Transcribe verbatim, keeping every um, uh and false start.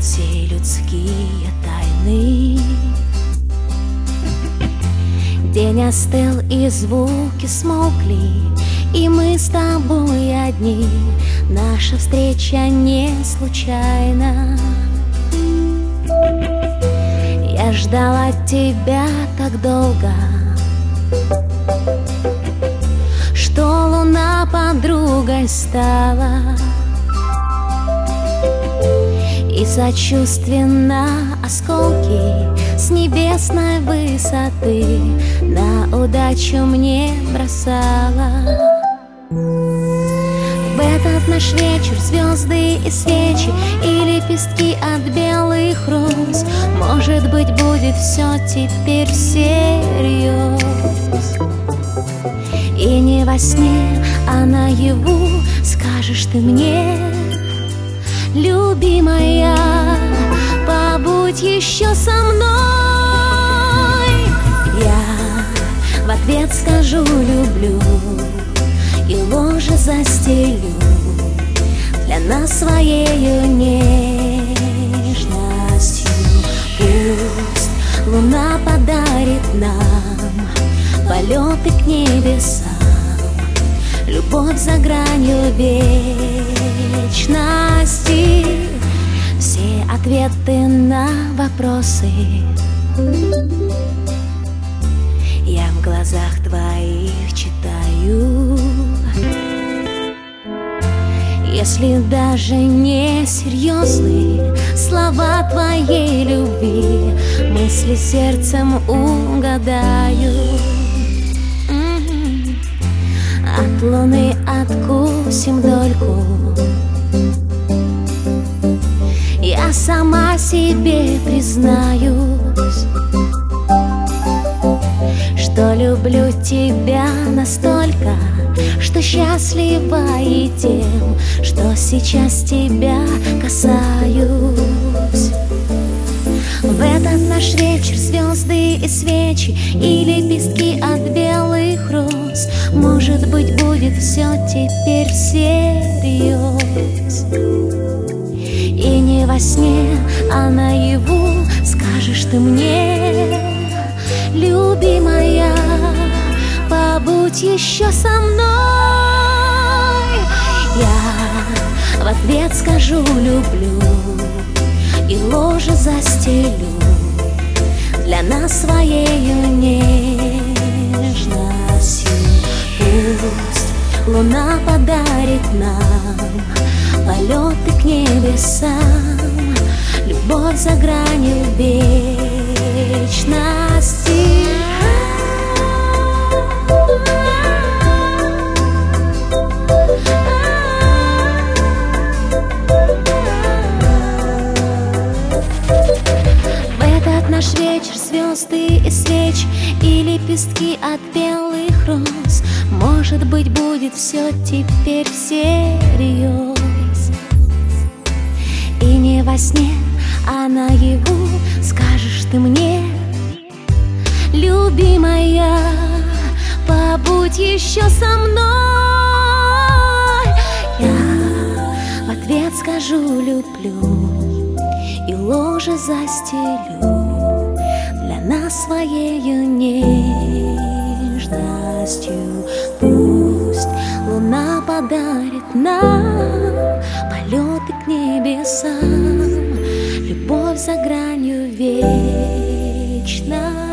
все людские тайны. День остыл и звуки смолкли, и мы с тобой одни. Наша встреча не случайна. Я ждала тебя так долго, что луна подругой стала, и сочувственно осколки с небесной высоты на удачу мне бросала. В этот наш вечер звезды и свечи и лепестки от белых роз. Может быть, будет все теперь всерьез. И не во сне, а наяву скажешь ты мне: любимая, побудь еще со мной. Я в ответ скажу: люблю, и ложе застелю для нас своею нежностью. Пусть луна подарит нам полеты к небесам, любовь за гранью вечности, все ответы на вопросы я в глазах твоих читаю. Если даже не серьезны слова твоей любви, мысли сердцем угадаю. От луны откусим дольку, я сама себе признаюсь, что люблю тебя настолько, что счастлива и тем, что сейчас тебя касаюсь. В этот наш вечер звезды и свечи и лепестки от белых роз. Может быть, будет все теперь всерьез. И не во сне, а наяву скажешь ты мне: любимая, побудь еще со мной. Я в ответ скажу: люблю, и ложе застелю для нас своею нежностью. Пусть луна подарит нам полеты к небесам, любовь за гранью вечности. Наш вечер звезды и свечи и лепестки от белых роз. Может быть, будет все теперь всерьез. И не во сне, а наяву скажешь ты мне: любимая, побудь еще со мной. Я в ответ скажу: люблю, и ложе застелю для нас своею нежностью. Пусть луна подарит нам полеты к небесам, любовь за гранью вечности.